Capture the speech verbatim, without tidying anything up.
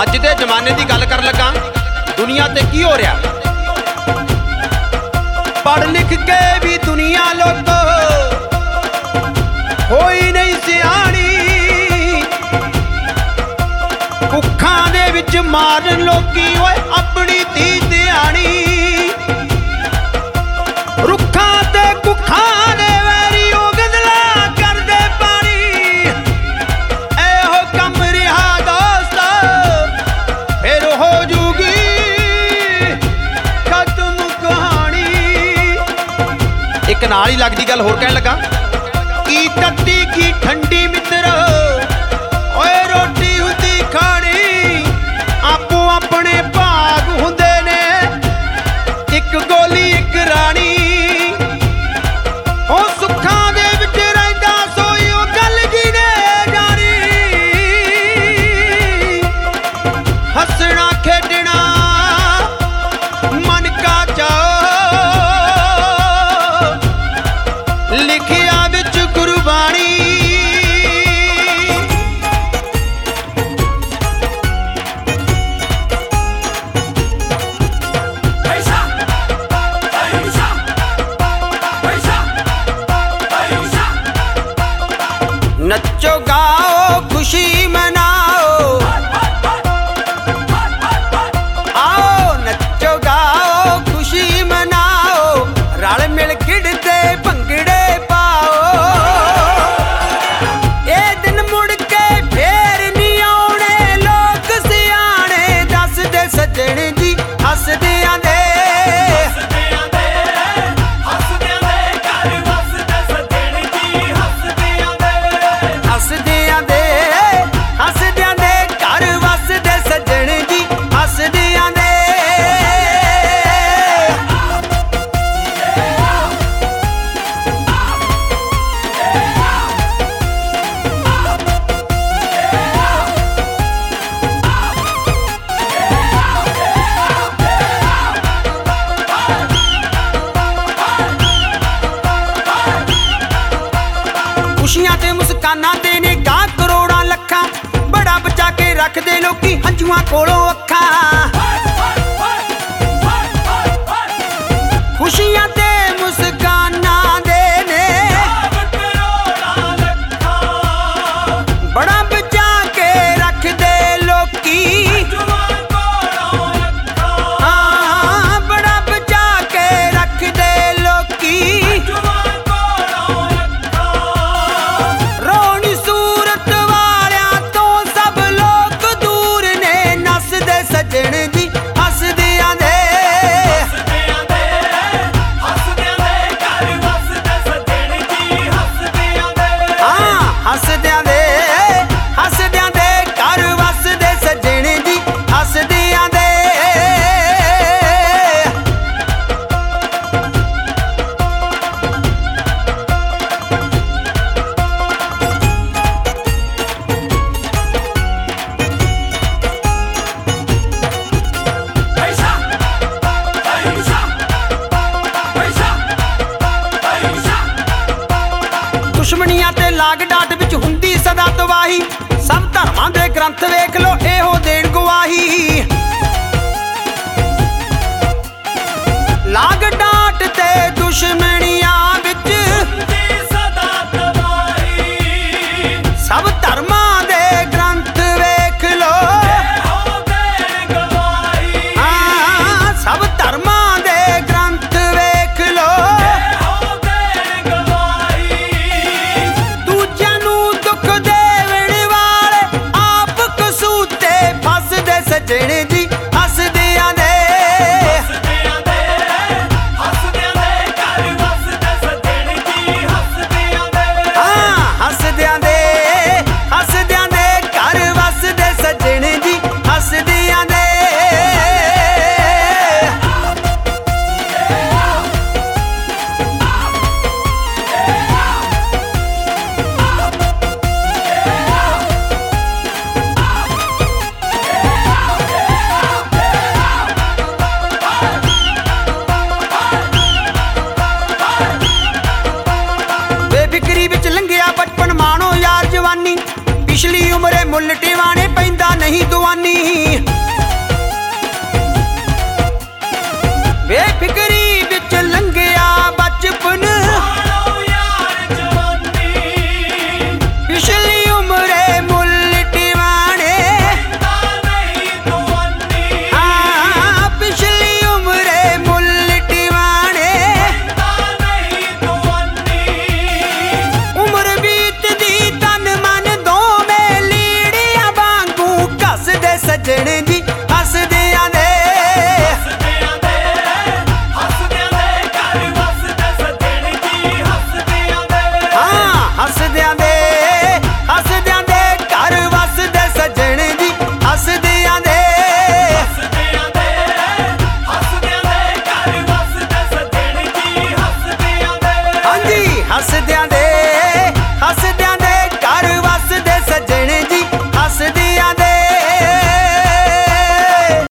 अज दे जमाने की गल कर लगा दुनिया ते की हो रहा। पढ़ लिख के भी दुनिया लोग होई नहीं सियाणी, भुखा दे विच मारन लोकी ओए अपनी धी ध्यानी। रुखा ते कुखा दे वैरी ओ गदला कर दे पानी। एहो कम रिहा दोस्त फिर हो जूगी खत्म कहानी। एक नाल ही लगदी गल होर कहन लगा की तत्ती की ठंडी मित्र ओए रोटी हुंदी खानी। आपो अपने भाग हुंदे ने एक गोली एक रानी। ओ सुखा दे विच रहिंदा सोई ओ गल जी ने जानी। हसना खेडना मन का चाओ लिखिया विच गुरबाणी। नचो गाओ खुशी मनाओ, आओ नचो गाओ खुशी मनाओ। रल मिल खिड़ते भंगड़े पाओ। ये दिन मुड़ के फेर नहीं आने लोग सियाने। दस दे सजन जी हसदियां दे खुशियां ते मुस्कानां दे ने गा करोड़ां लखां। बड़ा बचा के रख दे लोकी हंजुआं कोलों अखां। खुशियां ते मुस्कानां दे ने बड़ा बचा के रख दे लोकी। हाँ बड़ा बचा के रख दे लोकी। रोनी सूरत वालियां तो सब लोग दूर ने। नसदे सजन जी हसदियां दे हाँ हसदियां दे हसदियां दे घर वसदे सजन जी हसदियां दे। दुश्मनियां ते लाग डाट विच हुंदी सदा तवाही। सब धर्मां दे ग्रंथ वेख लो एहो देण गवाही। लाग डाट ते दुश्मनियां विच सब धर्मां दे ग्रंथ वेख लो। हाँ सब धर्मां दे ग्रंथ वेख लो। दूजियां नूं दुख देवण वाले आप कसूते फसदे सजण जी हसदियां दे हाँ हसदियां दे हसदियां दे घर वसदे सजण जी हसदियां दे। पिछली उम्रे मुल